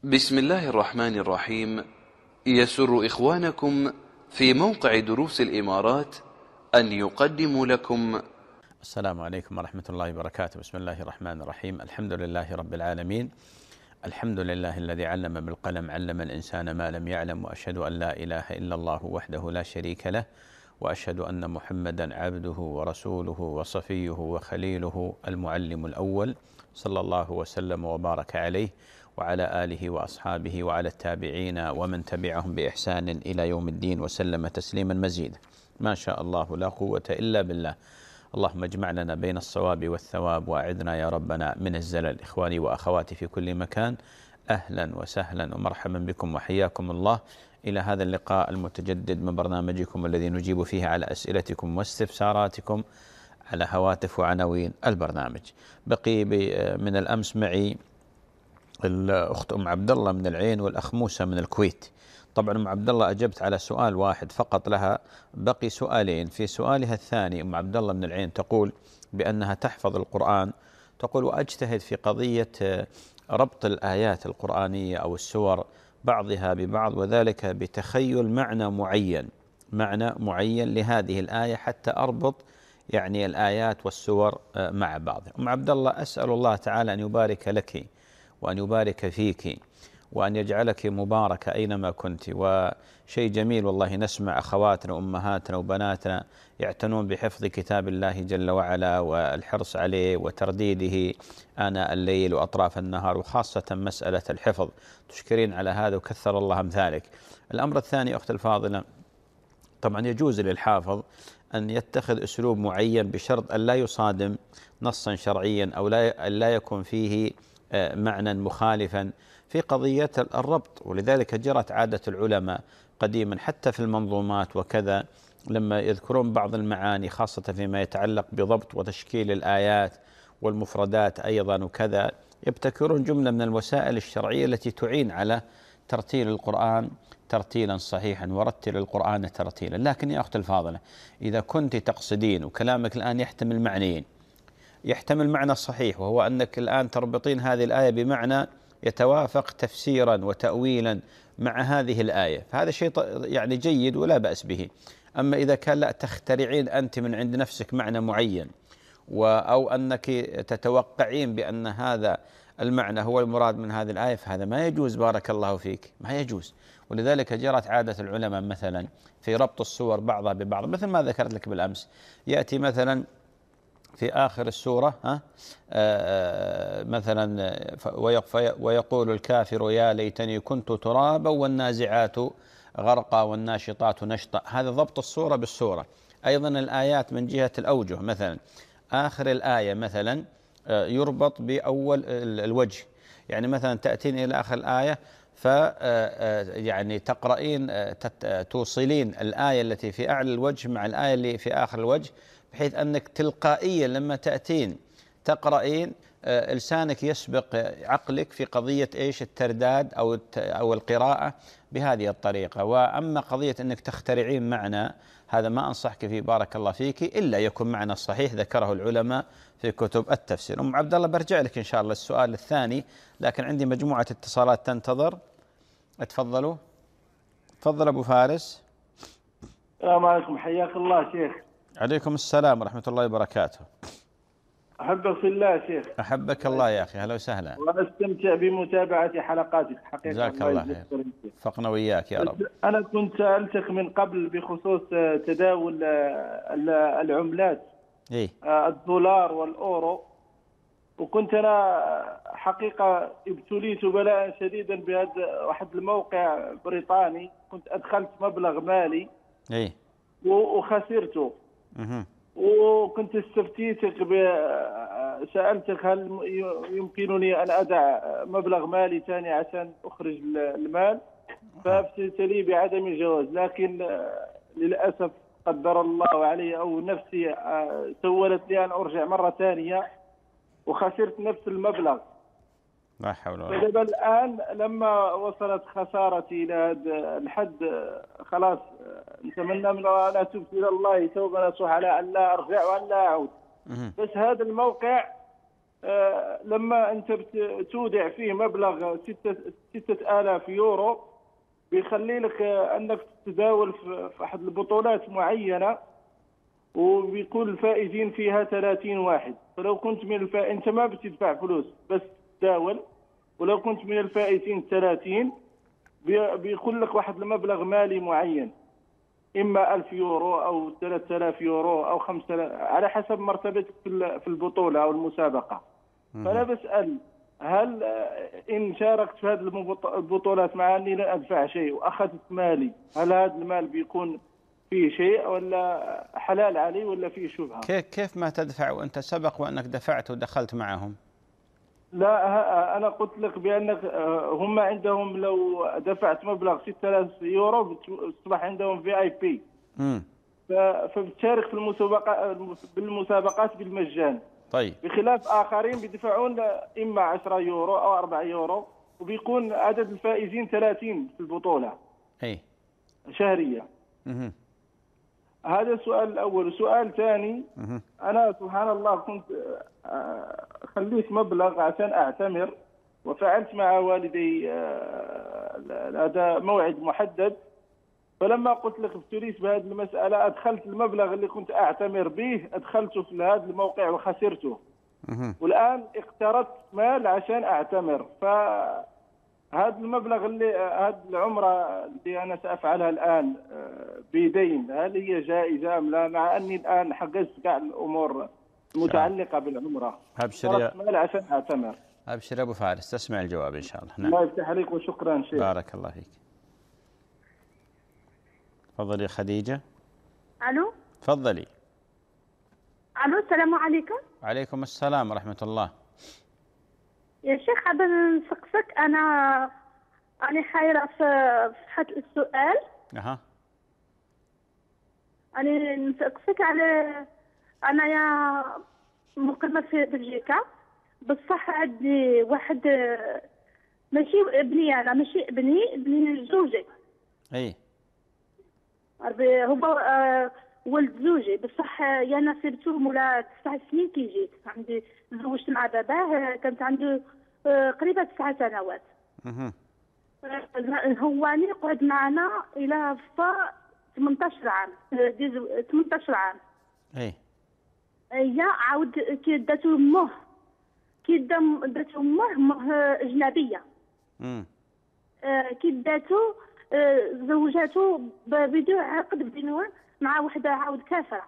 بسم الله الرحمن الرحيم. يسر إخوانكم في موقع دروس الإمارات أن يقدموا لكم. السلام عليكم ورحمة الله وبركاته. بسم الله الرحمن الرحيم. الحمد لله رب العالمين. الحمد لله الذي علم بالقلم، علم الإنسان ما لم يعلم، وأشهد أن لا إله إلا الله وحده لا شريك له، وأشهد أن محمدا عبده ورسوله وصفيه وخليله المعلم الأول، صلى الله وسلم وبارك عليه وعلى آله وأصحابه وعلى التابعين ومن تبعهم بإحسان إلى يوم الدين وسلم تسليما مزيدا. ما شاء الله لا قوة إلا بالله. اللهم اجمع لنا بين الصواب والثواب، وأعذنا يا ربنا من الزلل. إخواني وأخواتي في كل مكان، أهلا وسهلا ومرحبا بكم وحياكم الله إلى هذا اللقاء المتجدد من برنامجكم الذي نجيب فيه على أسئلتكم واستفساراتكم على هواتف وعناوين البرنامج. بقي من الأمس معي الأخت أم عبد الله من العين والأخ موسى من الكويت. طبعا أم عبد الله أجبت على سؤال واحد فقط لها، بقي سؤالين. في سؤالها الثاني أم عبد الله من العين تقول بأنها تحفظ القرآن، تقول وأجتهد في قضية ربط الآيات القرآنية أو السور بعضها ببعض، وذلك بتخيل معنى معين لهذه الآية حتى أربط يعني الآيات والسور مع بعض. أم عبد الله، أسأل الله تعالى أن يبارك لك وأن يبارك فيك وأن يجعلك مباركة أينما كنت. وشيء جميل والله نسمع أخواتنا وأمهاتنا وبناتنا يعتنون بحفظ كتاب الله جل وعلا والحرص عليه وترديده آناء الليل وأطراف النهار، وخاصة مسألة الحفظ. تشكرين على هذا وكثر الله أمثالك. الأمر الثاني أخت الفاضلة، طبعا يجوز للحافظ أن يتخذ أسلوب معين بشرط أن لا يصادم نصا شرعيا أو لا يكون فيه معنى مخالفا في قضية الربط. ولذلك جرت عادة العلماء قديما حتى في المنظومات وكذا، لما يذكرون بعض المعاني خاصة فيما يتعلق بضبط وتشكيل الآيات والمفردات أيضا وكذا، يبتكرون جملة من الوسائل الشرعية التي تعين على ترتيل القرآن ترتيلا صحيحا، ورتل القرآن ترتيلا. لكن يا أخت الفاضلة، إذا كنت تقصدين وكلامك الآن يحتمل معنيين، يحتمل معنى صحيح وهو أنك الآن تربطين هذه الآية بمعنى يتوافق تفسيرا وتأويلا مع هذه الآية، فهذا شيء يعني جيد ولا بأس به. أما إذا كان لا تخترعين أنت من عند نفسك معنى معين، أو أنك تتوقعين بأن هذا المعنى هو المراد من هذه الآية، فهذا ما يجوز. بارك الله فيك، ما يجوز. ولذلك جرت عادة العلماء مثلا في ربط السور بعضها ببعض، مثل ما ذكرت لك بالأمس. يأتي مثلا في آخر السورة مثلا ويقول الكافر يا ليتني كنت ترابا والنازعات غرقا والناشطات نشطا. هذا ضبط الصورة بالصورة. أيضا الآيات من جهة الأوجه، مثلا آخر الآية مثلا يربط بأول الوجه. يعني مثلا تأتين إلى آخر الآية يعني تقرأين توصلين الآية التي في أعلى الوجه مع الآية اللي في آخر الوجه، بحيث أنك تلقائيا لما تأتين تقرأين لسانك يسبق عقلك في قضية إيش الترداد أو القراءة بهذه الطريقة. وأما قضية أنك تخترعين معنى، هذا ما أنصحك فيه بارك الله فيك، إلا يكون معنى صحيح ذكره العلماء في كتب التفسير. أم عبد الله، برجع لك إن شاء الله السؤال الثاني، لكن عندي مجموعة اتصالات تنتظر. اتفضلوا. تفضل أبو فارس. السلام عليكم، حياك الله شيخ. عليكم السلام ورحمة الله وبركاته. أحبك في الله شيخ. أحبك الله يا أخي، هلا وسهلا. وأستمتع بمتابعة حلقاتك حقيقة. جزاك الله خير، وفقنا وإياك يا رب. أنا كنت سألتك من قبل بخصوص تداول العملات، إيه؟ الدولار والأورو، وكنت أنا حقيقة ابتليت بلاء شديدا بهذا واحد الموقع بريطاني. كنت أدخلت مبلغ مالي إيه؟ وخسرته. وكنت استفتيتك سألتك هل يمكنني أن أدع مبلغ مالي ثاني عشان أخرج المال، فأفتيت لي بعدم الجواز. لكن للأسف قدر الله علي أو نفسي سولت لي أن أرجع مرة ثانية وخسرت نفس المبلغ. لا حول ولا قوة. فلما الآن لما وصلت خسارتي إلى هذا الحد، خلاص نتمنى من الله أن أتوب إلى الله توبة نصوح على أن لا أرجع وأن لا أعود. بس هذا الموقع لما أنت تودع فيه مبلغ 6000 يورو بيخلي لك أنك تتداول في أحد البطولات معينة، وبيكون الفائزين فيها 30 واحد. فلو كنت من أنت ما بتدفع فلوس بس تتداول، ولو كنت من الفائزين 30 بيكون لك واحد المبلغ مالي معين، إما 1000 يورو أو 3000 يورو أو 5000 على حسب مرتبتك في البطولة أو المسابقة. فأنا بسأل، هل إن شاركت في هذه البطولات مع أني لا أدفع شيء وأخذت مالي، هل هذا المال بيكون فيه شيء ولا حلال علي ولا فيه شبهة؟ كيف ما تدفع وأنت سبق وأنك دفعت ودخلت معهم؟ لا، أنا قلت لك بأنك هم عندهم لو دفعت مبلغ 6000 يورو بتصبح عندهم VIP، فبتشارك في بالمسابقات بالمجان. طيب. بخلاف آخرين بيدفعون إما 10 يورو أو 4 يورو، وبيكون عدد الفائزين 30 في البطولة شهرية. هذا السؤال الأول. سؤال ثاني، أنا سبحان الله كنت خليت مبلغ عشان أعتمر، وفعلت مع والدي هذا موعد محدد. فلما قلت لك ابتليت بهذه المسألة، أدخلت المبلغ اللي كنت أعتمر به أدخلته في هذا الموقع وخسرته. والآن اقترضت مال عشان أعتمر. فهذا المبلغ هذه العمرة اللي أنا سأفعلها الآن بدين، هل هي جائزة أم لا؟ مع أني الآن حجزت كاع الأمور المتعلقة بالعمرة. أبشر مال عشان أعتمر. أبشر يا أبو فارس، تسمع الجواب إن شاء الله. نعم. الله يفتح عليك وشكرا شيخ. بارك الله فيك. تفضلي خديجة. ألو. تفضلي. ألو، السلام عليكم. وعليكم السلام ورحمة الله. يا شيخ، حابة نسقسك، أنا حيرة في صحة السؤال. أنا نسقسك على أنا يا مقيمة في بلجيكا، بصح عندي واحد ماشي ابني، أنا ماشي ابني زوجي. هو ولد زوجي، بصح انا سبته مولا 9 سنين كي جيت. عندي تزوجت مع باباه كانت عنده قريبه 9 سنوات. هو قعد معنا الى 18 عام. 18 عام. هي عاود كي داتو امه امه اجنبيه. كي داتو زوجاته بدون عقد بدون مع وحده عاود كافره.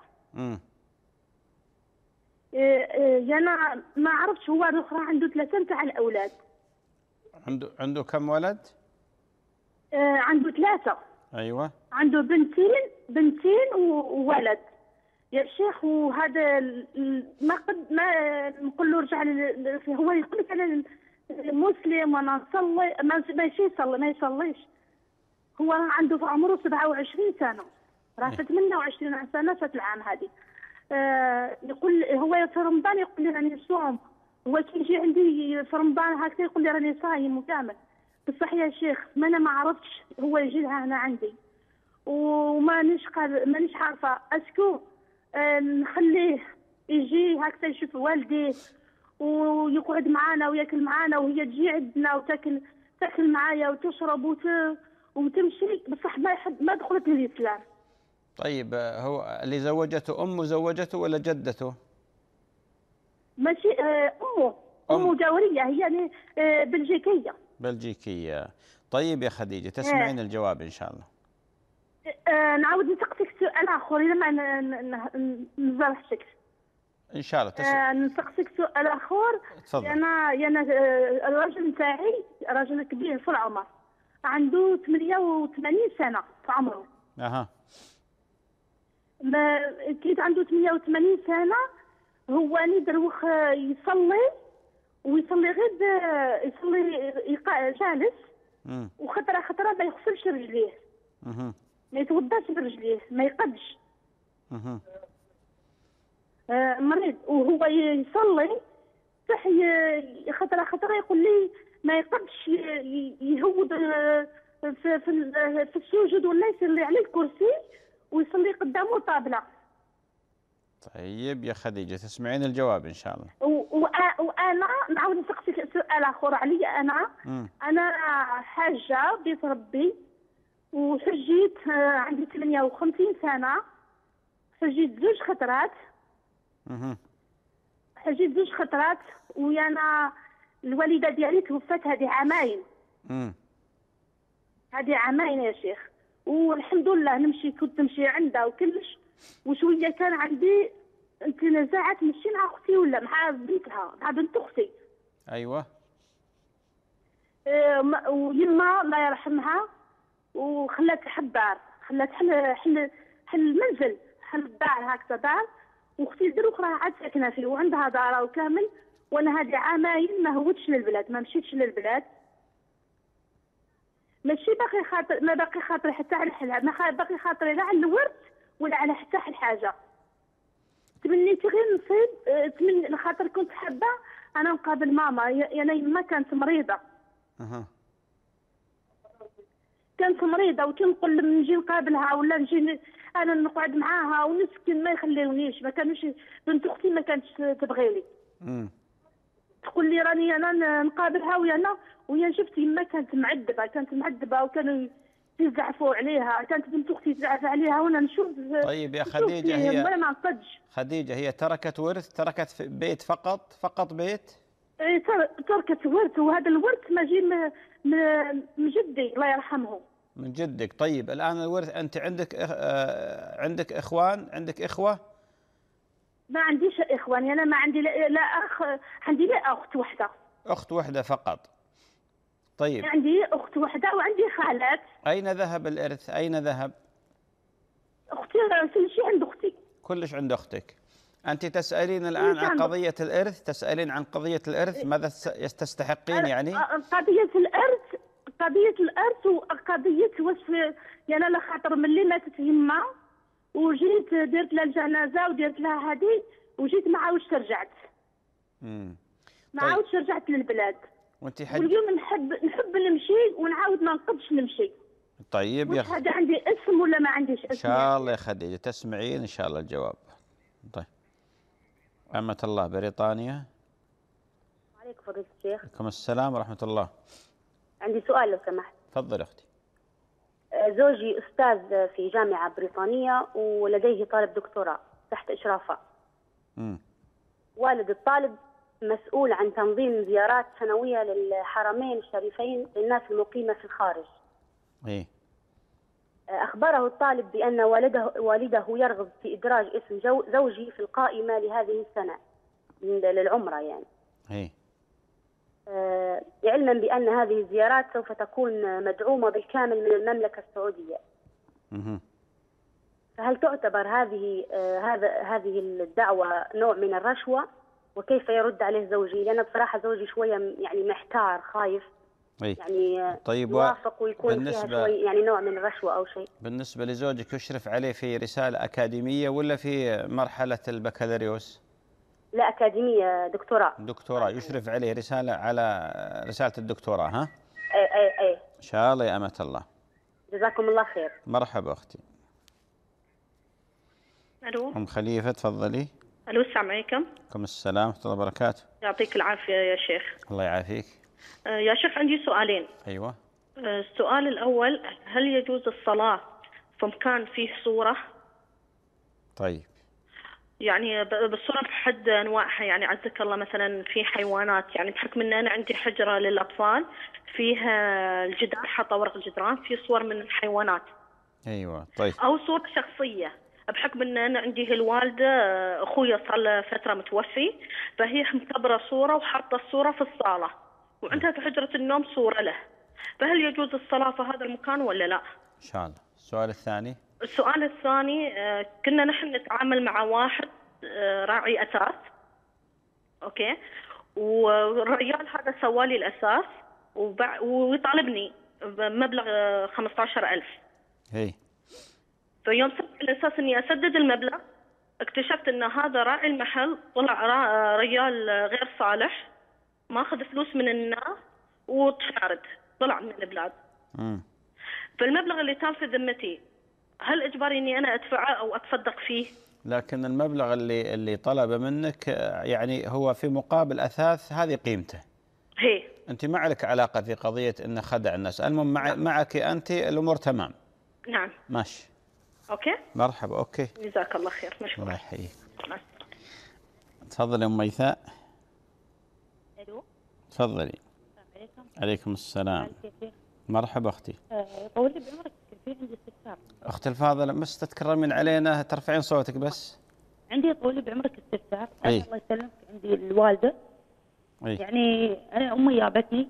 انا ما عرفتش. هو الاخرى عنده 3 نتاع الاولاد. عنده كم ولد؟ عنده 3. ايوه. عنده بنتين وولد يا شيخ. وهذا ما نقول له رجع. هو يقول لك انا مسلم وانا نصلي، ما يصليش. هو عنده في عمره 27 سنة، راه 28 سنة فات العام هذه. يقول هو في رمضان يقول لي راني نصوم. هو كي يجي عندي في رمضان هكذا يقول لي راني صايم وكامل. بصح يا شيخ ما انا ما عرفتش. هو يجي لها هنا عندي ومانيش عارفة اسكو نخليه يجي هكذا يشوف والديه ويقعد معانا وياكل معانا، وهي تجي عندنا وتاكل معايا وتشرب وتمشي. بصح ما دخلت للإسلام. طيب، هو اللي زوجته أمه زوجته ولا جدته؟ ماشي، أمه جاورية، هي يعني بلجيكية. طيب يا خديجة، تسمعين الجواب إن شاء الله. نعاود نسقسك سؤال آخر إذا ما نزرحشك. إن شاء الله. نسقسك سؤال آخر. تفضل. أنا الراجل نتاعي راجل كبير في العمر، عنده 88 سنة في عمره. كي عنده 88 سنة هو دروخ يصلي غير يصلي جالس، وخطرة ما يغسلش رجليه، ما يتوضاش برجليه، ما يقدش. مريض وهو يصلي صح. خطرة يقول لي ما يقدش يهود في السجود، ولا يصلي على الكرسي ويصلي قدامه طابلة. طيب يا خديجة تسمعين الجواب إن شاء الله. وأنا نعاود نسقسيك سؤال آخر علي. أنا حاجة بيت ربي، وحجيت عندي 58 سنة، حجيت 2 خطرات. حجيت 2 خطرات، ويانا الوالدة ديالي توفت هذه عامين. هذه عامين يا شيخ، والحمد لله كنت نمشي عندها وكلش، وشوية كان عندي نزاعات ماشي مع أختي ولا مع بنتها، مع بنت أختي. أيوة. ويما الله يرحمها وخلات حبار، خلات حل المنزل، حل الدار هكذا دار، واختي دار اخرى عاد ساكنه فيه وعندها دارها وكامل. وانا هذه عامين ما هوتش للبلاد، ما مشيتش للبلاد، ماشي باقي خاطر، ما باقي خاطري حتى على الحلال، ما باقي خاطري لا على الورث ولا على حتى حاجه. تمنيت غير نصيب، تمني خاطر كنت حابه انا نقابل ماما. انا يما كانت مريضه. كانت مريضه، وتنقول لما نجي نقابلها ولا نجي انا نقعد معاها ونسكن ما يخليونيش، ما كانوش. بنت اختي ما كانتش تبغيني. تقول لي راني انا نقابلها ويا شفت يما كانت معذبه وكانوا يزعفوا عليها، كانت بنت اختي تزعف عليها وانا نشوف. طيب يا خديجه، هي ما نعقدش. خديجه هي تركت ورث، تركت بيت فقط بيت؟ ايه تركت ورث، وهذا الورث ما جي من جدي الله يرحمه. من جدك. طيب الان الورث انت عندك اخوان، عندك اخوه؟ ما عنديش اخوان، انا ما عندي لا اخ، عندي لا اخت واحده. اخت واحده فقط. طيب عندي اخت واحده وعندي خالات. اين ذهب الارث؟ اين ذهب؟ اختي كل شيء عند اختي. كلش عند اختك. انت تسالين الان عن قضيه الارث، تسالين عن قضيه الارث، ماذا تستحقين يعني؟ قضيه الارث وقضيه وصف. يعني لا خاطر ملي ماتت يما وجيت درت لها الجنازه ودرت لها هذه، وجيت ما عاودش رجعت. ما عاودش رجعت للبلاد. وانت واليوم نحب نمشي ونعاود ما نقدش نمشي. طيب يا هذا عندي اسم ولا ما عنديش اسم؟ ان شاء الله يا خديجه تسمعين ان شاء الله الجواب. طيب أمة الله بريطانيا. عليكم فضيلة الشيخ. عليكم السلام ورحمة الله. عندي سؤال لو سمحت. تفضل أختي. زوجي أستاذ في جامعة بريطانية ولديه طالب دكتوراه تحت إشرافه. والد الطالب مسؤول عن تنظيم زيارات سنوية للحرمين الشريفين للناس المقيمة في الخارج. إيه؟ أخبره الطالب بأن والده يرغب في إدراج اسم زوجي في القائمة لهذه السنة للعمرة يعني. إيه؟ علما بأن هذه الزيارات سوف تكون مدعومة بالكامل من المملكة السعودية. فهل تعتبر هذه الدعوة نوع من الرشوة؟ وكيف يرد عليه زوجي؟ لأن بصراحة زوجي شوية يعني محتار خايف. أي. يعني طيب يوافق ويكون فيها شوي يعني نوع من الرشوة أو شيء. بالنسبة لزوجك يشرف عليه في رسالة أكاديمية ولا في مرحلة البكالوريوس؟ لا أكاديمية، دكتوراه. دكتوراه يشرف عليه رسالة على رسالة الدكتوراه ها؟ أي إن شاء الله يا أمة الله. جزاكم الله خير. مرحبا أختي. ألو. أم خليفة تفضلي. ألو السلام عليكم. عليكم السلام ورحمة الله وبركاته. يعطيك العافية يا شيخ. الله يعافيك. يا شيخ عندي سؤالين. أيوة. السؤال الأول، هل يجوز الصلاة في مكان فيه صورة؟ طيب. يعني بالصورة بحد أنواعها، يعني عزك الله مثلا في حيوانات، يعني بحكم أن أنا عندي حجرة للأطفال فيها الجدار حاطة ورق الجدران في صور من الحيوانات. أيوة طيب. أو صورة شخصية، بحكم أن أنا عندي الوالدة أخويا صار له فترة متوفي، فهي مكبرة صورة وحاطة الصورة في الصالة، وعندها في حجرة النوم صورة له، فهل يجوز الصلاة في هذا المكان ولا لا؟ إن شاء الله. السؤال الثاني. السؤال الثاني، كنا نحن نتعامل مع واحد راعي أثاث، أوكي، والرجال هذا سوالي الأساس ويطالبني بمبلغ 15,000. هي. فيوم سبت الأساس إني أسدد المبلغ، اكتشفت إن هذا راعي المحل طلع رجال غير صالح، ماخذ فلوس من الناس وتشارد، طلع من البلاد. فالمبلغ اللي كان في ذمتي هل إجباري إني أنا أدفعه أو أتصدق فيه؟ لكن المبلغ اللي طلب منك يعني هو في مقابل أثاث هذه قيمته. هي أنت ما عليك علاقة في قضية أنه خدع الناس، المهم معك أنت الأمور تمام. نعم ماشي. أوكي مرحبا. أوكي جزاك الله خير. مشكور. الله يحييك. تفضلي أم ميثاء. الو تفضلي. السلام عليكم. عليكم السلام. كيف؟ مرحبا أختي. طول لي بعمرك، في عندي استفسار. أختي الفاضلة بس تتكرمين علينا، ترفعين صوتك بس. عندي طول لي بعمرك استفسار. أي. الله يسلمك، عندي الوالدة أي. يعني أنا أمي جابتني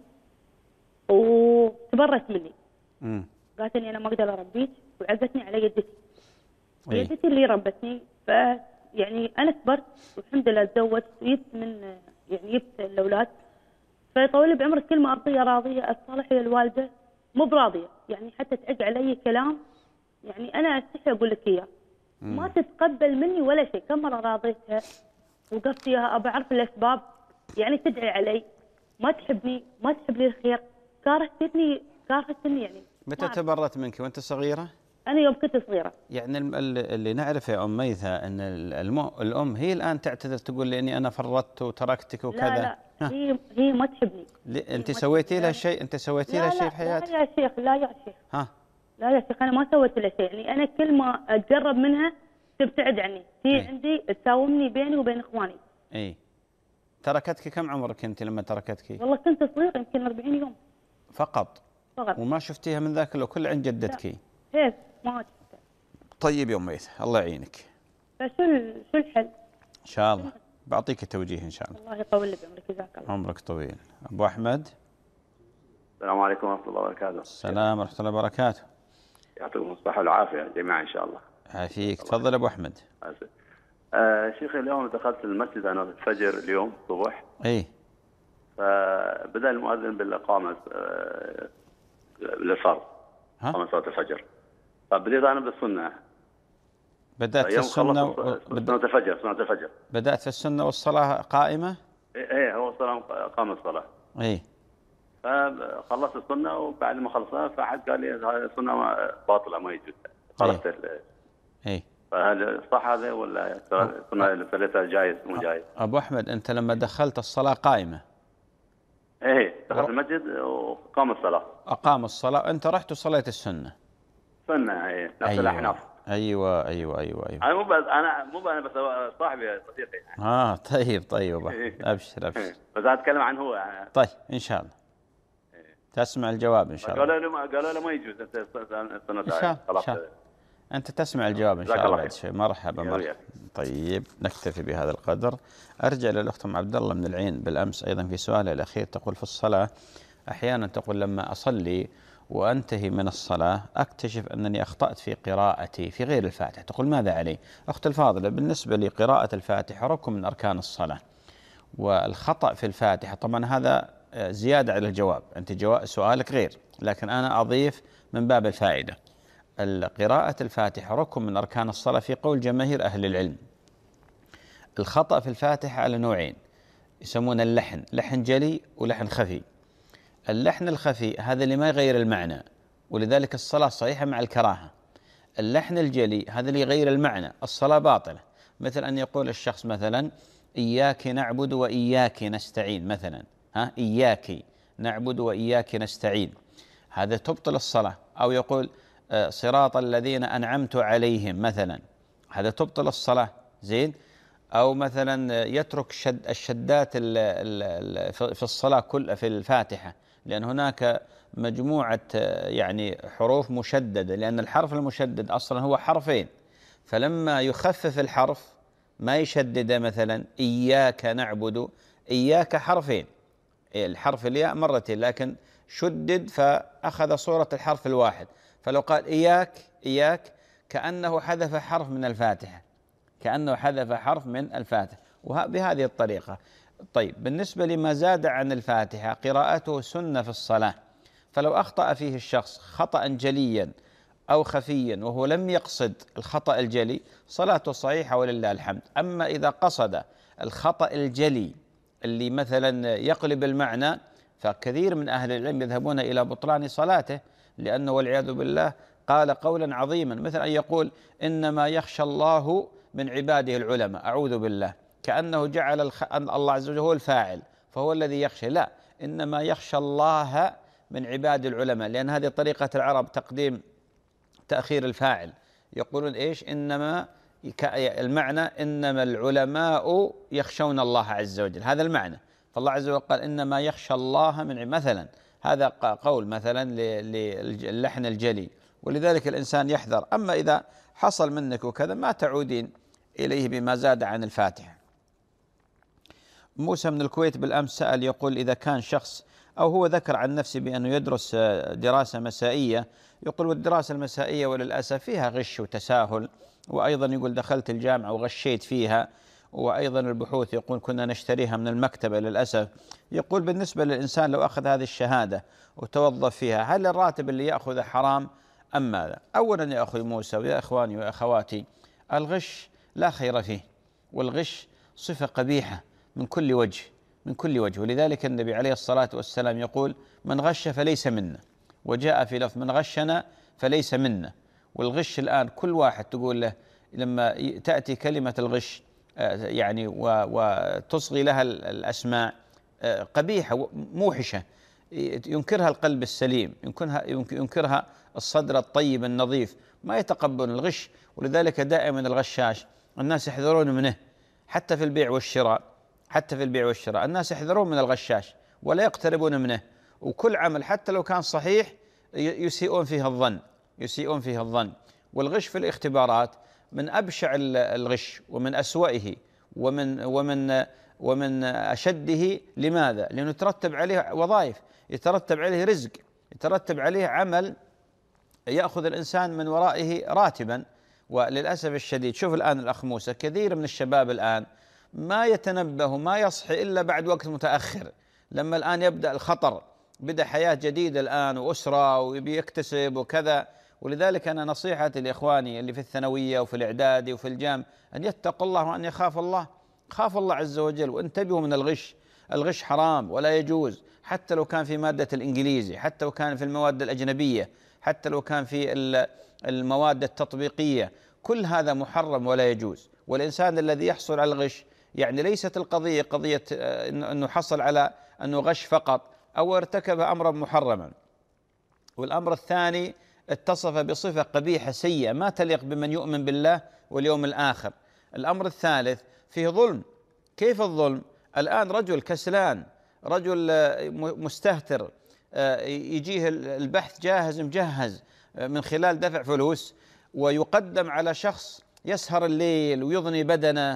وتبرت مني. قالت لي أنا ما أقدر أربيك وعزتني على يدتي. أي. يدتي اللي ربتني، يعني أنا كبرت والحمد لله تزوجت وجبت من يعني جبت الأولاد. فيطول لي بعمرك كل ما أعطيها راضية أتصالح ويا الوالدة مو براضية، يعني حتى تعق علي كلام يعني أنا أستحي أقول لك إياه. ما تتقبل مني ولا شيء. كم مرة راضيتها وقفت إياها أبى أعرف الأسباب، يعني تدعي علي، ما تحبني، ما تحب لي الخير، كارهتني يعني. متى تبرت منك وأنت صغيرة؟ أنا يوم كنت صغيرة. يعني اللي نعرفه يا أم ميثاء أن الأم هي الآن تعتذر تقول لي إني أنا فرطت وتركتك وكذا. لا هي ما تحبني. أنت سويتي لها شيء؟ أنت سويتي لها شيء في حياتك؟ لا يا شيخ، لا يا شيخ. ها؟ لا يا شيخ، أنا ما سويت لها شيء، يعني أنا كل ما أتقرب منها تبتعد عني، هي عندي تساومني بيني وبين إخواني. إيه. تركتك كم عمرك أنت لما تركتك؟ والله كنت صغير يمكن 40 يوم. فقط؟ فقط. وما شفتيها من ذاك لو كل عند جدتك؟ كيف ما شفتها. طيب يا أم ميثاء الله يعينك. فشو الحل؟ إن شاء الله بعطيك توجيه إن شاء الله. الله يطول لي بعمرك، جزاك الله. عمرك طويل. أبو أحمد. السلام عليكم ورحمة الله وبركاته. السلام ورحمة الله وبركاته. يعطيكم الصحة والعافية جميعا إن شاء الله. عافيك. تفضل أبو أحمد. شيخي اليوم دخلت المسجد أنا الفجر اليوم الصبح. إيه. فبدأ المؤذن بالإقامة للفرض. قامت صلاة الفجر. فبديت أنا بالسنة. بدأت في السنة سنة الفجر. بدأت في السنة والصلاة قائمة؟ إيه هو الصلاة قام الصلاة. إيه. فخلصت السنة وبعد ما خلصها فأحد قال لي هذه السنة باطلة ما يجوز. خلصت. إيه. فهل صح هذا ولا السنة اللي صليتها جايز مو جايز؟ أبو أحمد أنت لما دخلت الصلاة قائمة؟ إيه دخلت المسجد وقام الصلاة. أقام الصلاة أنت رحت وصليت السنة. سنة إيه نفس الأحناف. أيوة. أنا مو بس صاحبي صديقي يعني. طيب أبشر. بس أنا أتكلم عن هو يعني. طيب إن شاء الله تسمع الجواب إن شاء الله. قالوا له ما يجوز أنت السنة خلاص. أنت تسمع الجواب إن شاء الله بعد شيء. مرحبا. طيب نكتفي بهذا القدر. أرجع للأخت أم عبد الله من العين بالأمس أيضا في سؤالها الأخير، تقول في الصلاة أحيانا تقول لما أصلي وأنتهي من الصلاة أكتشف أنني أخطأت في قراءتي في غير الفاتحة، تقول ماذا علي؟ أخت الفاضلة بالنسبة لقراءة الفاتحة ركن من أركان الصلاة، والخطأ في الفاتحة طبعا هذا زيادة على الجواب، أنت سؤالك غير، لكن أنا أضيف من باب الفائدة. قراءة الفاتحة ركن من أركان الصلاة في قول جماهير أهل العلم. الخطأ في الفاتحة على نوعين يسمون اللحن، لحن جلي ولحن خفي. اللحن الخفي هذا اللي ما يغير المعنى ولذلك الصلاة صحيحة مع الكراهة. اللحن الجلي هذا اللي يغير المعنى الصلاة باطلة، مثل أن يقول الشخص مثلا إياك نعبد وإياك نستعين مثلا، إياك نعبد وإياك نستعين، هذا تبطل الصلاة. أو يقول صراط الذين أنعمت عليهم مثلا، هذا تبطل الصلاة. زين. أو مثلا يترك الشدات في الصلاة كل في الفاتحة، لأن هناك مجموعة يعني حروف مشددة، لأن الحرف المشدد أصلا هو حرفين، فلما يخفف الحرف ما يشدد، مثلا إياك نعبد، إياك حرفين، الحرف الياء مرتين لكن شدد فأخذ صورة الحرف الواحد، فلو قال إياك كأنه حذف حرف من الفاتحة، وبهذه الطريقة. طيب بالنسبة لما زاد عن الفاتحة قراءته سنة في الصلاة، فلو أخطأ فيه الشخص خطأ جليا أو خفيا وهو لم يقصد الخطأ الجلي صلاته صحيحة ولله الحمد. أما إذا قصد الخطأ الجلي اللي مثلا يقلب المعنى فكثير من أهل العلم يذهبون إلى بطلان صلاته، لأنه والعياذ بالله قال قولا عظيما، مثل أن يقول إنما يخشى الله من عباده العلماء، أعوذ بالله، كأنه جعل الله عز وجل هو الفاعل فهو الذي يخشى. لا، إنما يخشى الله من عباد العلماء، لأن هذه طريقة العرب تقديم تأخير الفاعل. يقولون إيش؟ إنما المعنى إنما العلماء يخشون الله عز وجل، هذا المعنى. فالله عز وجل قال إنما يخشى الله من مثلا، هذا قول مثلا للحن الجلي، ولذلك الإنسان يحذر. أما إذا حصل منك وكذا ما تعودين إليه بما زاد عن الفاتحة. موسى من الكويت بالأمس سأل يقول إذا كان شخص أو هو ذكر عن نفسه بأنه يدرس دراسة مسائية، يقول والدراسة المسائية وللأسف فيها غش وتساهل، وأيضا يقول دخلت الجامعة وغشيت فيها، وأيضا البحوث يقول كنا نشتريها من المكتبة للأسف. يقول بالنسبة للإنسان لو أخذ هذه الشهادة وتوظف فيها، هل الراتب اللي يأخذه حرام أم ماذا؟ أولا يا أخي موسى ويا إخواني وأخواتي، الغش لا خير فيه، والغش صفة قبيحة من كل وجه، من كل وجه. ولذلك النبي عليه الصلاة والسلام يقول من غش فليس منا، وجاء في لفظ من غشنا فليس منا. والغش الآن كل واحد تقول له لما تأتي كلمة الغش يعني وتصغي لها الأسماء قبيحة موحشة، ينكرها القلب السليم، ينكرها الصدر الطيب النظيف، ما يتقبل الغش. ولذلك دائما الغشاش الناس يحذرون منه، حتى في البيع والشراء، حتى في البيع والشراء الناس يحذرون من الغشاش ولا يقتربون منه. وكل عمل حتى لو كان صحيح يسيئون فيها الظن، يسيئون فيها الظن. والغش في الاختبارات من أبشع الغش ومن أسوأه ومن أشده. لماذا؟ لأنه يترتب عليه وظائف، يترتب عليه رزق، يترتب عليه عمل يأخذ الإنسان من ورائه راتبا. وللأسف الشديد شوف الآن الأخ موسى، كثير من الشباب الآن ما يتنبه ما يصحي إلا بعد وقت متأخر، لما الآن يبدأ الخطر، بدأ حياة جديدة الآن وأسرة ويبي يكتسب وكذا. ولذلك أنا نصيحتي لإخواني اللي في الثانوية وفي الإعدادي وفي الجامعة أن يتقوا الله وأن يخاف الله، خاف الله عز وجل، وانتبهوا من الغش. الغش حرام ولا يجوز، حتى لو كان في مادة الإنجليزي، حتى لو كان في المواد الأجنبية، حتى لو كان في المواد التطبيقية، كل هذا محرم ولا يجوز. والإنسان الذي يحصل على الغش يعني ليست القضية قضية أنه حصل على أنه غش فقط أو ارتكب أمرا محرما. والأمر الثاني اتصف بصفة قبيحة سيئة ما تليق بمن يؤمن بالله واليوم الآخر. الأمر الثالث فيه ظلم. كيف الظلم؟ الآن رجل كسلان، رجل مستهتر، يجيه البحث جاهز مجهز من خلال دفع فلوس، ويقدم على شخص يسهر الليل ويضني بدنه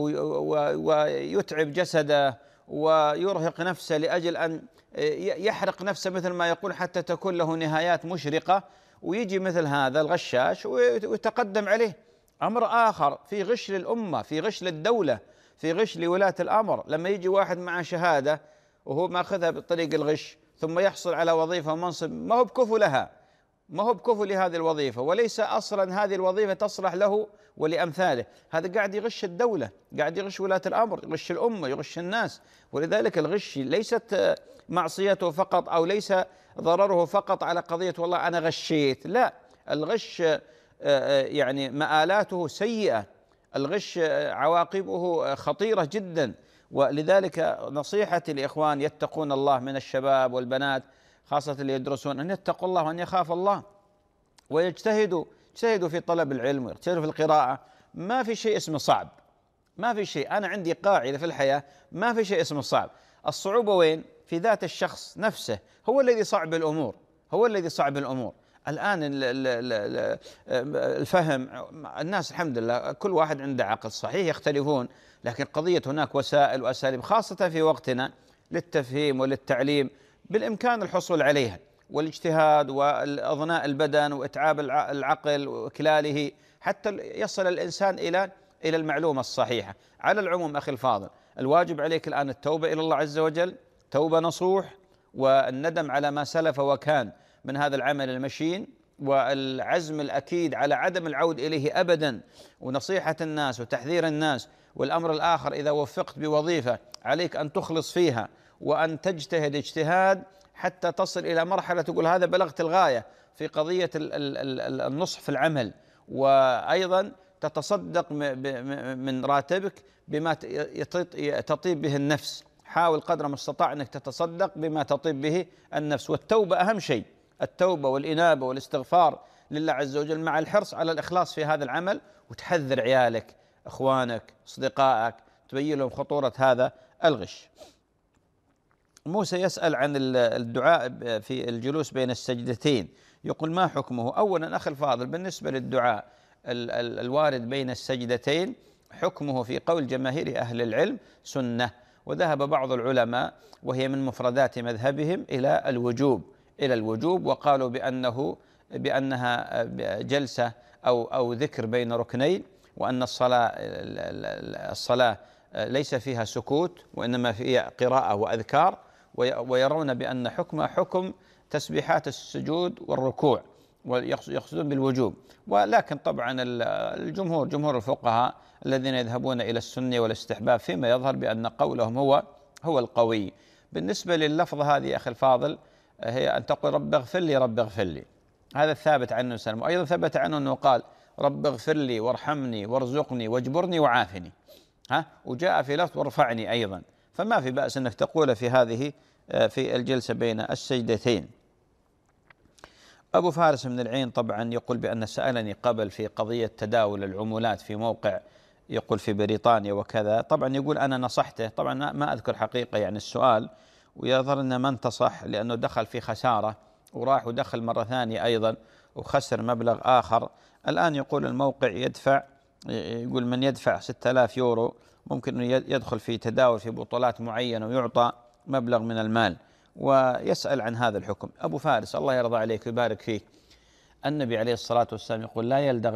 ويتعب جسده ويرهق نفسه لأجل أن يحرق نفسه مثل ما يقول حتى تكون له نهايات مشرقة، ويجي مثل هذا الغشاش ويتقدم عليه. أمر آخر في غش للأمة، في غش للدولة، في غش لولاة الأمر. لما يجي واحد مع شهادة وهو ماخذها بطريق الغش ثم يحصل على وظيفة ومنصب ما هو بكفو لها، ما هو بكفو لهذه الوظيفة، وليس أصلا هذه الوظيفة تصلح له ولأمثاله. هذا قاعد يغش الدولة، قاعد يغش ولاة الأمر، يغش الأمة، يغش الناس. ولذلك الغش ليست معصيته فقط أو ليس ضرره فقط على قضية والله أنا غشيت، لا، الغش يعني مآلاته سيئة، الغش عواقبه خطيرة جدا. ولذلك نصيحتي لإخوان يتقون الله من الشباب والبنات خاصة اللي يدرسون أن يتقوا الله وأن يخاف الله ويجتهدوا في طلب العلم ويجتهدوا في القراءة. ما في شيء اسمه صعب، ما في شيء. أنا عندي قاعدة في الحياة، ما في شيء اسمه صعب. الصعوبة وين؟ في ذات الشخص نفسه، هو الذي صعب الأمور، هو الذي صعب الأمور. الآن الفهم، الناس الحمد لله كل واحد عنده عقل، صحيح يختلفون، لكن قضية هناك وسائل وأساليب خاصة في وقتنا للتفهيم وللتعليم بالإمكان الحصول عليها، والاجتهاد وإضناء البدن وإتعاب العقل وإكلاله حتى يصل الإنسان إلى المعلومة الصحيحة. على العموم أخي الفاضل، الواجب عليك الآن التوبة إلى الله عز وجل، توبة نصوح، والندم على ما سلف وكان من هذا العمل المشين، والعزم الأكيد على عدم العود إليه أبدا، ونصيحة الناس وتحذير الناس. والأمر الآخر إذا وفقت بوظيفة عليك أن تخلص فيها وأن تجتهد اجتهاد حتى تصل إلى مرحلة تقول هذا بلغت الغاية في قضية النصح في العمل، وأيضا تتصدق من راتبك بما تطيب به النفس. حاول قدر ما استطاع أنك تتصدق بما تطيب به النفس. والتوبة أهم شيء، التوبة والإنابة والاستغفار لله عز وجل، مع الحرص على الإخلاص في هذا العمل، وتحذر عيالك، إخوانك، أصدقائك، تبين لهم خطورة هذا الغش. موسى يسأل عن الدعاء في الجلوس بين السجدتين، يقول ما حكمه؟ أولا أخي الفاضل، بالنسبة للدعاء الوارد بين السجدتين، حكمه في قول جماهير أهل العلم سنة، وذهب بعض العلماء وهي من مفردات مذهبهم إلى الوجوب، وقالوا بأنها جلسة أو ذكر بين ركنين، وأن الصلاة ليس فيها سكوت وإنما فيها قراءة وأذكار، ويرون بأن حكمها حكم تسبيحات السجود والركوع، ويقصدون بالوجوب. ولكن طبعا جمهور الفقهاء الذين يذهبون إلى السنة والاستحباب فيما يظهر بأن قولهم هو القوي. بالنسبة لللفظة هذه أخي الفاضل، هي أن تقول رب اغفر لي رب اغفر لي، هذا الثابت عنه وسلم. وأيضا ثبت عنه أنه قال رب اغفر لي وارحمني وارزقني واجبرني وعافني، وجاء في لفظ وارفعني أيضا. فما في بأس أنك تقول في الجلسة بين السجدتين. أبو فارس من العين طبعا يقول بأن سألني قبل في قضية تداول العمولات في موقع يقول في بريطانيا وكذا. طبعا يقول أنا نصحته، طبعا ما أذكر حقيقة يعني السؤال، ويظهر أنه ما انتصح لأنه دخل في خسارة وراح ودخل مرة ثانية أيضا وخسر مبلغ آخر. الآن يقول الموقع يدفع، يقول من يدفع 6000 يورو ممكن أن يدخل في تداول في بطولات معينة ويعطى مبلغ من المال، ويسأل عن هذا الحكم. أبو فارس الله يرضى عليك ويبارك فيك، النبي عليه الصلاة والسلام يقول لا يلدغ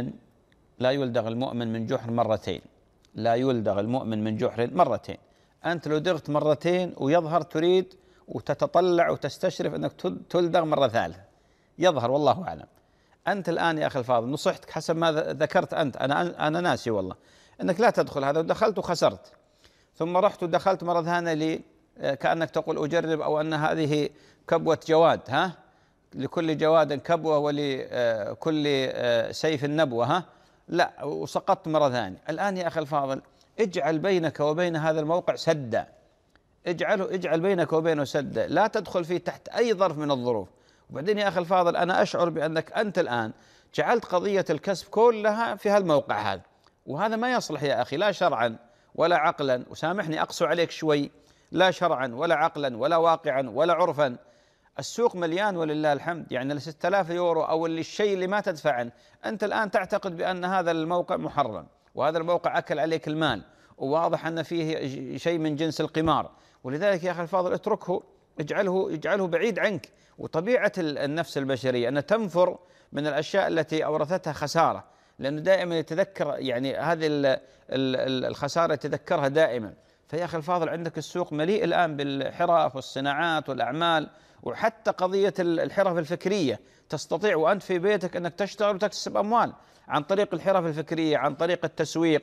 المؤمن من جحر مرتين، لا يلدغ المؤمن من جحر مرتين. أنت لو دغت مرتين ويظهر تريد وتتطلع وتستشرف أنك تلدغ مرة ثالثة، يظهر والله أعلم. أنت الآن يا أخي الفاضل نصحتك حسب ما ذكرت أنت، أنا ناسي والله، أنك لا تدخل هذا، ودخلت وخسرت، ثم رحت ودخلت مرة ثانية كأنك تقول أجرب، أو أن هذه كبوة جواد، لكل جواد كبوة ولكل سيف نبوة، لا، وسقطت مرة ثانية. الآن يا أخي الفاضل اجعل بينك وبين هذا الموقع سدا، اجعل بينك وبينه سدا، لا تدخل فيه تحت أي ظرف من الظروف. وبعدين يا أخي الفاضل أنا أشعر بأنك أنت الآن جعلت قضية الكسب كلها في هالموقع هذا، وهذا ما يصلح يا أخي، لا شرعا ولا عقلا، وسامحني أقسو عليك شوي، لا شرعا ولا عقلا ولا واقعا ولا عرفا. السوق مليان ولله الحمد، يعني 6000 يورو أو الشيء اللي ما تدفعه، أنت الآن تعتقد بأن هذا الموقع محرم، وهذا الموقع أكل عليك المال، وواضح أن فيه شيء من جنس القمار. ولذلك يا أخي الفاضل اتركه، اجعله بعيد عنك. وطبيعة النفس البشرية أن تنفر من الأشياء التي أورثتها خسارة، لأنه دائما يتذكر يعني هذه الخسارة يتذكرها دائما. فيا أخي الفاضل عندك السوق مليء الآن بالحرف والصناعات والأعمال، وحتى قضية الحرف الفكرية، تستطيع وأنت في بيتك أنك تشتغل وتكسب أموال عن طريق الحرف الفكرية، عن طريق التسويق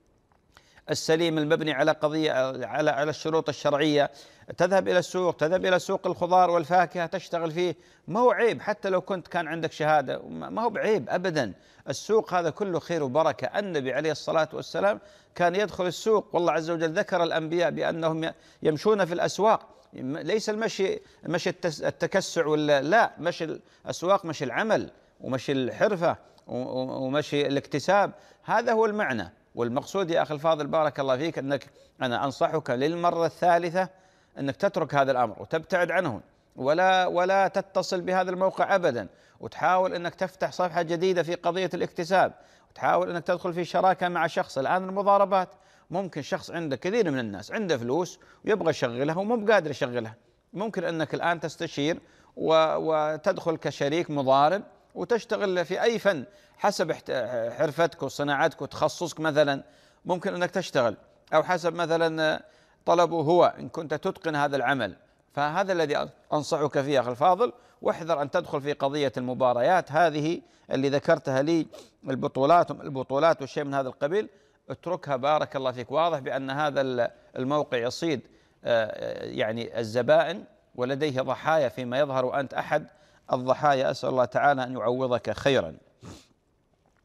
السليم المبني على قضية على الشروط الشرعية. تذهب إلى سوق الخضار والفاكهة تشتغل فيه، ما هو عيب، حتى لو كان عندك شهادة ما هو بعيب أبدا. السوق هذا كله خير وبركة. النبي عليه الصلاة والسلام كان يدخل السوق، والله عز وجل ذكر الأنبياء بأنهم يمشون في الأسواق، ليس المشي التكسع لا، مشي الأسواق مشي العمل ومشي الحرفة ومشي الاكتساب، هذا هو المعنى والمقصود. يا أخي الفاضل بارك الله فيك، أنا أنصحك للمرة الثالثة أنك تترك هذا الأمر وتبتعد عنه، ولا تتصل بهذا الموقع أبدا، وتحاول أنك تفتح صفحة جديدة في قضية الاكتساب، وتحاول أنك تدخل في شراكة مع شخص. الآن المضاربات، ممكن شخص عنده، كثير من الناس عنده فلوس ويبغى يشغلها ومو بقادر يشغلها، ممكن أنك الآن تستشير وتدخل كشريك مضارب وتشتغل في أي فن حسب حرفتك وصناعتك وتخصصك. مثلا ممكن أنك تشتغل، أو حسب مثلا طلبه هو إن كنت تتقن هذا العمل. فهذا الذي أنصحك فيه أخي الفاضل، واحذر أن تدخل في قضية المباريات هذه اللي ذكرتها لي، البطولات والشيء من هذا القبيل، اتركها بارك الله فيك. واضح بأن هذا الموقع يصيد يعني الزبائن ولديه ضحايا فيما يظهر، وأنت أحد الضحايا، أسأل الله تعالى أن يعوضك خيرا.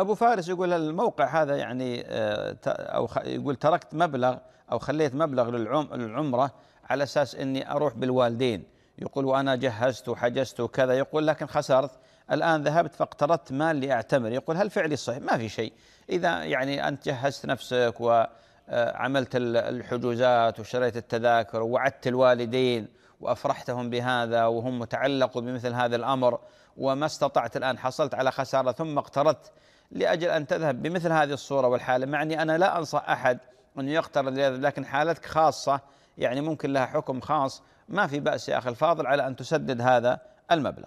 أبو فارس يقول الموقع هذا يعني يقول تركت مبلغ أو خليت مبلغ للعمرة على أساس أني أروح بالوالدين، يقول وأنا جهزت وحجزت وكذا، يقول لكن خسرت، الآن ذهبت فاقترضت مال لأعتمر، يقول هل فعلي صحيح؟ ما في شيء، إذا يعني أنت جهزت نفسك وعملت الحجوزات وشريت التذاكر ووعدت الوالدين وأفرحتهم بهذا وهم متعلقوا بمثل هذا الأمر، وما استطعت الآن حصلت على خسارة ثم اقترضت لأجل أن تذهب بمثل هذه الصورة والحالة، معني أنا لا أنصح أحد أنه يقترض، لكن حالتك خاصة يعني ممكن لها حكم خاص، ما في بأس يا أخي الفاضل على أن تسدد هذا المبلغ.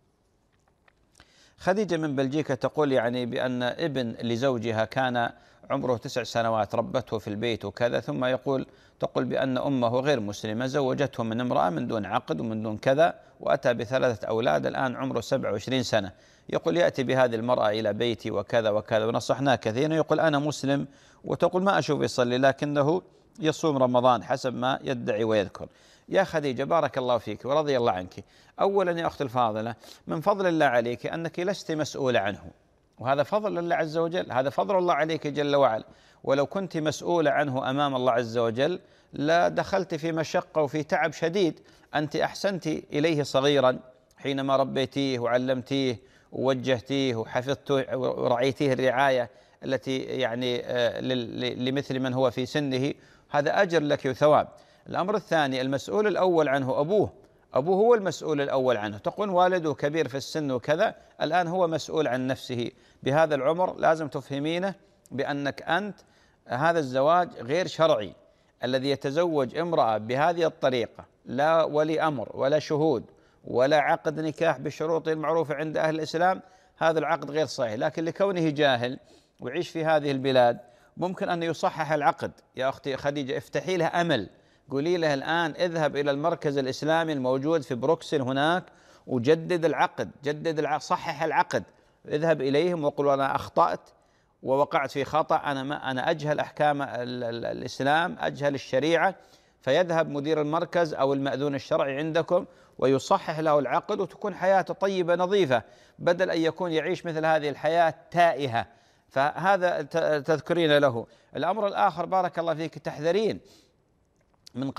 خديجة من بلجيكا تقول يعني بأن ابن لزوجها كان عمره 9 سنوات ربته في البيت وكذا، ثم تقول بأن أمه غير مسلمة زوجته من امرأة من دون عقد ومن دون كذا، وأتى ب3 أولاد، الآن عمره 27 سنة، يقول يأتي بهذه المرأة إلى بيتي وكذا وكذا ونصحناه كثيرا، يقول أنا مسلم، وتقول ما أشوف يصلي لكنه يصوم رمضان حسب ما يدعي ويذكر. يا خديجة بارك الله فيك ورضي الله عنك، أولا يا أختي الفاضلة من فضل الله عليك أنك لست مسؤولة عنه، وهذا فضل الله عز وجل، هذا فضل الله عليك جل وعلا، ولو كنت مسؤولة عنه أمام الله عز وجل لا دخلت في مشقة وفي تعب شديد. أنت أحسنت إليه صغيرا حينما ربيتيه وعلمتيه ووجهتيه وحفظته ورعيتيه الرعاية التي يعني لمثل من هو في سنه، هذا أجر لك وثواب. الأمر الثاني المسؤول الأول عنه أبوه هو المسؤول الأول عنه، تقول والده كبير في السن وكذا، الآن هو مسؤول عن نفسه بهذا العمر، لازم تفهمينه بأنك أنت هذا الزواج غير شرعي، الذي يتزوج امرأة بهذه الطريقة لا ولي أمر ولا شهود ولا عقد نكاح بالشروط المعروفة عند أهل الإسلام، هذا العقد غير صحيح، لكن لكونه جاهل ويعيش في هذه البلاد ممكن أن يصحح العقد. يا أختي خديجة افتحي له أمل، قولي له الآن اذهب إلى المركز الإسلامي الموجود في بروكسل هناك وجدد العقد، صحح العقد، اذهب إليهم وقل أنا أخطأت ووقعت في خطأ، أنا أجهل أحكام الإسلام، أجهل الشريعة، فيذهب مدير المركز أو المأذون الشرعي عندكم ويصحح له العقد وتكون حياته طيبة نظيفة، بدل أن يكون يعيش مثل هذه الحياة تائهة. فهذا تذكرين له. الأمر الآخر بارك الله فيك، تحذرين من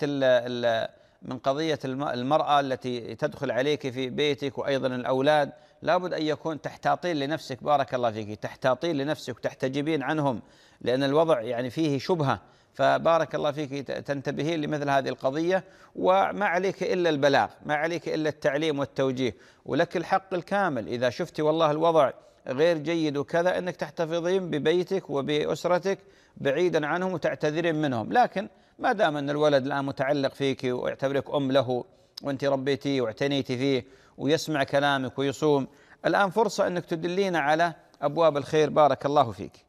قضية المرأة التي تدخل عليك في بيتك وأيضا الأولاد، لابد أن يكون تحتاطين لنفسك، بارك الله فيك، تحتاطين لنفسك وتحتجبين عنهم، لأن الوضع يعني فيه شبهة، فبارك الله فيك تنتبهين لمثل هذه القضية، وما عليك إلا البلاغ، ما عليك إلا التعليم والتوجيه، ولك الحق الكامل إذا شفتي والله الوضع غير جيد وكذا أنك تحتفظين ببيتك وبأسرتك بعيدا عنهم وتعتذرين منهم. لكن ما دام أن الولد الآن متعلق فيك ويعتبرك أم له وأنت ربيتيه واعتنيتي فيه ويسمع كلامك ويصوم، الآن فرصة أنك تدلين على أبواب الخير، بارك الله فيك.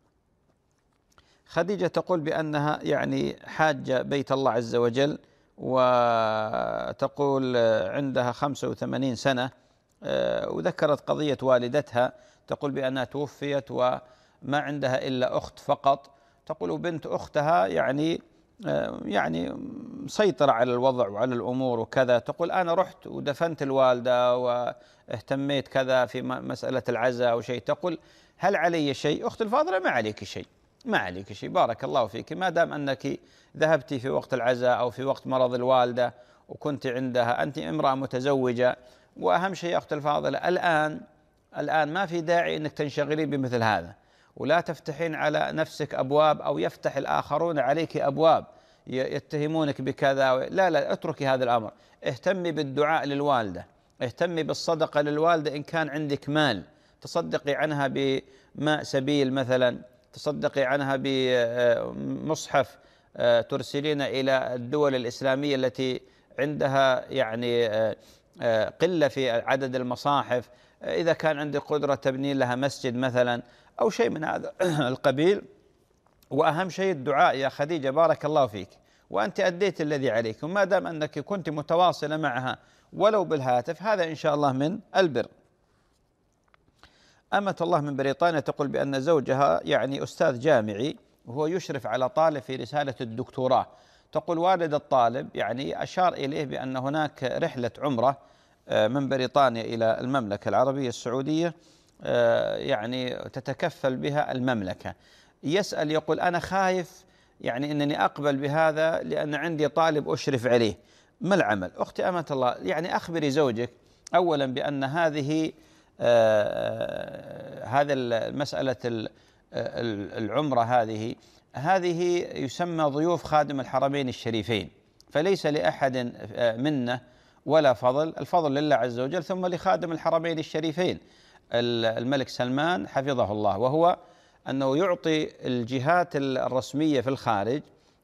خديجة تقول بأنها يعني حاجة بيت الله عز وجل، وتقول عندها 85 سنة، وذكرت قضية والدتها، تقول بأنها توفيت وما عندها إلا أخت فقط، تقول بنت أختها يعني مسيطرة على الوضع وعلى الأمور وكذا، تقول أنا رحت ودفنت الوالدة واهتميت كذا في مسألة العزاء وشيء، تقول هل علي شيء؟ أخت الفاضلة ما عليك شيء، ما عليك شيء، بارك الله فيك، ما دام أنك ذهبتي في وقت العزاء أو في وقت مرض الوالدة وكنت عندها، أنت امرأة متزوجة، وأهم شيء يا أخت الفاضلة الآن ما في داعي أنك تنشغلين بمثل هذا، ولا تفتحين على نفسك أبواب أو يفتح الآخرون عليك أبواب يتهمونك بكذا، لا اتركي هذا الأمر، اهتمي بالدعاء للوالدة، اهتمي بالصدقة للوالدة، إن كان عندك مال تصدقي عنها بماء سبيل مثلا، تصدقي عنها بمصحف ترسلين إلى الدول الإسلامية التي عندها يعني قلة في عدد المصاحف، إذا كان عندك قدرة تبني لها مسجد مثلا أو شيء من هذا القبيل. وأهم شيء الدعاء يا خديجة بارك الله فيك، وأنت أديت الذي عليك، وما دام أنك كنت متواصلة معها ولو بالهاتف هذا إن شاء الله من البر. أمة الله من بريطانيا تقول بأن زوجها يعني أستاذ جامعي وهو يشرف على طالب في رسالة الدكتوراه، تقول والد الطالب يعني أشار إليه بأن هناك رحلة عمرة من بريطانيا إلى المملكة العربية السعودية، يعني تتكفل بها المملكة. يسأل يقول أنا خايف يعني أنني أقبل بهذا لأن عندي طالب أشرف عليه، ما العمل؟ أختي أمة الله، يعني أخبري زوجك أولا بأن هذه مسألة العمرة هذه يسمى ضيوف خادم الحرمين الشريفين، فليس لأحد منه ولا فضل، الفضل لله عز وجل ثم لخادم الحرمين الشريفين الملك سلمان حفظه الله، وهو أنه يعطي الجهات الرسمية في الخارج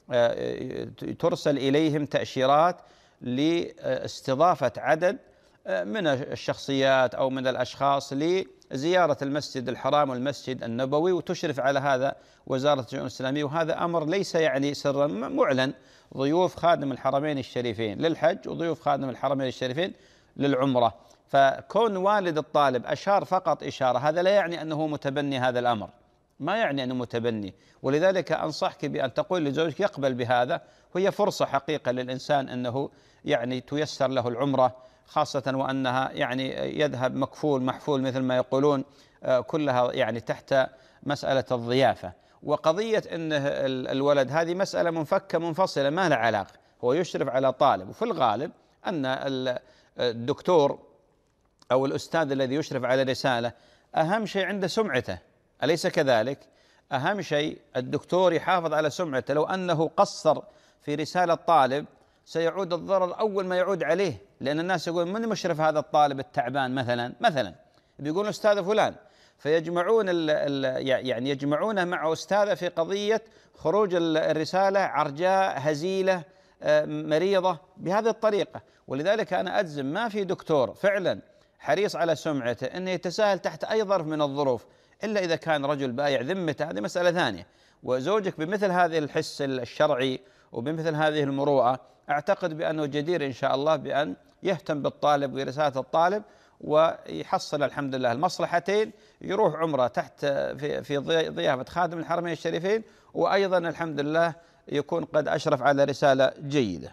ترسل إليهم تأشيرات لاستضافة عدد من الشخصيات أو من الأشخاص لزيارة المسجد الحرام والمسجد النبوي، وتشرف على هذا وزارة الشؤون الإسلامية، وهذا أمر ليس يعني سرا، معلن. ضيوف خادم الحرمين الشريفين للحج وضيوف خادم الحرمين الشريفين للعمرة. فكون والد الطالب أشار فقط إشارة، هذا لا يعني أنه متبني هذا الأمر، ما يعني أنه متبني. ولذلك أنصحك بأن تقول لزوجك يقبل بهذا، وهي فرصة حقيقة للإنسان أنه يعني تيسر له العمرة، خاصة وأنها يعني يذهب مكفول محفول مثل ما يقولون، كلها يعني تحت مسألة الضيافة. وقضية أن الولد هذه مسألة منفكة منفصلة ما لها علاقة، هو يشرف على طالب، وفي الغالب أن الدكتور أو الأستاذ الذي يشرف على رسالة أهم شيء عنده سمعته، أليس كذلك؟ أهم شيء الدكتور يحافظ على سمعته، لو أنه قصر في رسالة طالب سيعود الضرر أول ما يعود عليه، لأن الناس يقول من مشرف هذا الطالب التعبان مثلا بيقولون أستاذ فلان، فيجمعون يعني يجمعونه مع أستاذه في قضية خروج الرسالة عرجاء هزيلة مريضة بهذه الطريقة. ولذلك أنا أجزم ما في دكتور فعلا حريص على سمعته أنه يتساهل تحت أي ظرف من الظروف، إلا إذا كان رجل بايع ذمته، هذه مسألة ثانية. وزوجك بمثل هذه الحس الشرعي وبمثل هذه المروءة، أعتقد بأنه جدير إن شاء الله بأن يهتم بالطالب ورسالة الطالب، ويحصل الحمد لله المصلحتين، يروح عمره تحت في ضيافة خادم الحرمين الشريفين، وأيضا الحمد لله يكون قد أشرف على رسالة جيدة.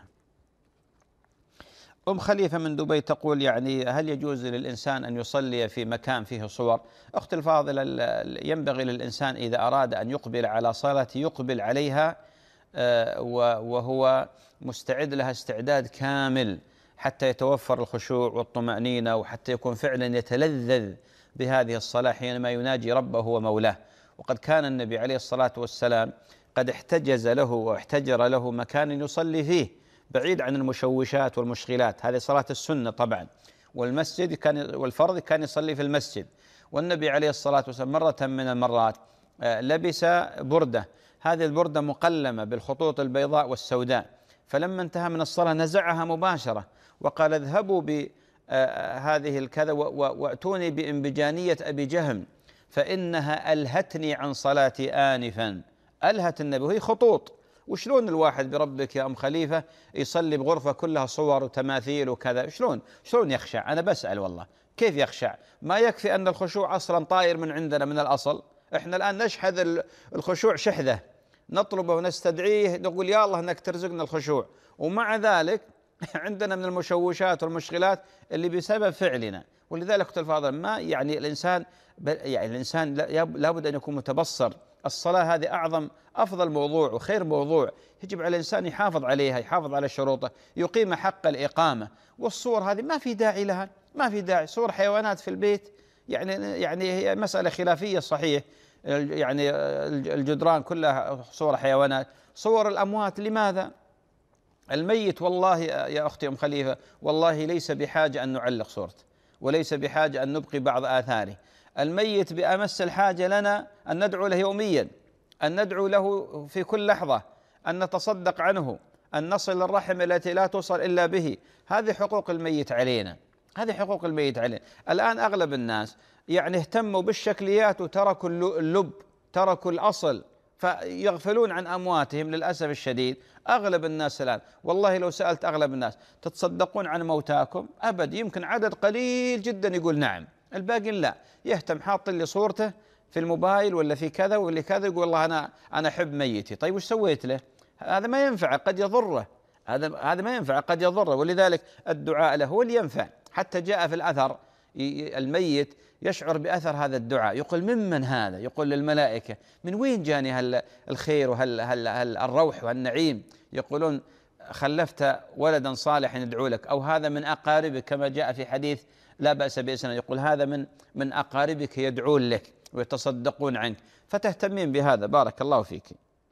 أم خليفة من دبي تقول يعني هل يجوز للإنسان أن يصلي في مكان فيه صور؟ أختي الفاضلة، ينبغي للإنسان إذا أراد أن يقبل على صلاة يقبل عليها وهو مستعد لها استعداد كامل، حتى يتوفر الخشوع والطمأنينة، وحتى يكون فعلا يتلذذ بهذه الصلاة حينما يناجي ربه ومولاه. وقد كان النبي عليه الصلاة والسلام قد احتجز له واحتجر له مكان يصلي فيه بعيد عن المشوشات والمشغلات، هذه صلاة السنة طبعا، والفرض كان يصلي في المسجد. والنبي عليه الصلاة والسلام مرة من المرات لبس بردة، هذه البردة مقلمة بالخطوط البيضاء والسوداء، فلما انتهى من الصلاة نزعها مباشرة وقال اذهبوا بهذه الكذا وأتوني بإنبجانية أبي جهم فإنها ألهتني عن صلاتي آنفا. ألهت النبي، وهي خطوط. وشلون الواحد بربك يا أم خليفة يصلي بغرفة كلها صور وتماثيل وكذا؟ شلون يخشع؟ أنا بسأل والله كيف يخشع؟ ما يكفي أن الخشوع أصلا طائر من عندنا من الأصل، إحنا الآن نشحذ الخشوع شحذة، نطلبه ونستدعيه نقول يا الله أنك ترزقنا الخشوع، ومع ذلك عندنا من المشوشات والمشغلات اللي بسبب فعلنا. ولذلك أختي الفاضلة ما يعني الإنسان لابد أن يكون متبصر. الصلاة هذه أعظم أفضل موضوع وخير موضوع، يجب على الإنسان يحافظ عليها، يحافظ على شروطه، يقيم حق الإقامة. والصور هذه ما في داعي لها، ما في داعي. صور حيوانات في البيت يعني هي مسألة خلافية صحيح، يعني الجدران كلها صور حيوانات. صور الأموات لماذا؟ الميت والله يا أختي أم خليفة والله ليس بحاجة أن نعلق صورته، وليس بحاجة أن نبقي بعض آثاره. الميت بأمس الحاجة لنا أن ندعو له يوميا، أن ندعو له في كل لحظة، أن نتصدق عنه، أن نصل الرحم التي لا توصل إلا به. هذه حقوق الميت علينا، هذه حقوق الميت علينا. الآن أغلب الناس يعني اهتموا بالشكليات وتركوا اللب، تركوا الأصل، فيغفلون عن أمواتهم للأسف الشديد. أغلب الناس الآن والله لو سألت أغلب الناس تتصدقون عن موتاكم؟ أبد، يمكن عدد قليل جدا يقول نعم، الباقي لا، يهتم حاط لي صورته في الموبايل ولا في كذا ولا كذا، يقول والله أنا أحب ميتي. طيب وش سويت له؟ هذا ما ينفع، قد يضره، هذا ما ينفع، قد يضره. ولذلك الدعاء له هو اللي ينفع. حتى جاء في الأثر الميت يشعر بأثر هذا الدعاء، يقول ممن هذا؟ يقول للملائكة من وين جاني الخير الروح والنعيم؟ يقولون خلفت ولدا صالحا يدعو لك، أو هذا من أقاربك كما جاء في حديث لا بأس بإسناد، يقول هذا من أقاربك يدعون لك ويتصدقون عنك، فتهتمين بهذا. بارك الله فيك.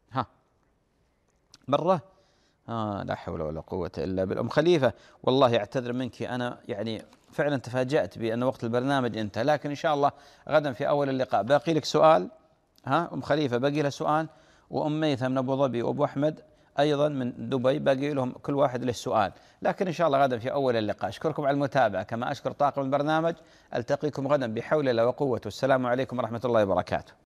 مرة لا حول ولا قوة إلا بالله. أم خليفة والله أعتذر منك، أنا يعني فعلا تفاجأت بأن وقت البرنامج انتهى، لكن إن شاء الله غدا في أول اللقاء باقي لك سؤال. أم خليفة باقي لها سؤال، وأم ميثم من أبو ظبي، وأبو أحمد أيضا من دبي باقي لهم كل واحد له سؤال، لكن إن شاء الله غدا في أول اللقاء. أشكركم على المتابعة، كما أشكر طاقم البرنامج. ألتقيكم غدا بحول الله وقوته. السلام عليكم ورحمة الله وبركاته.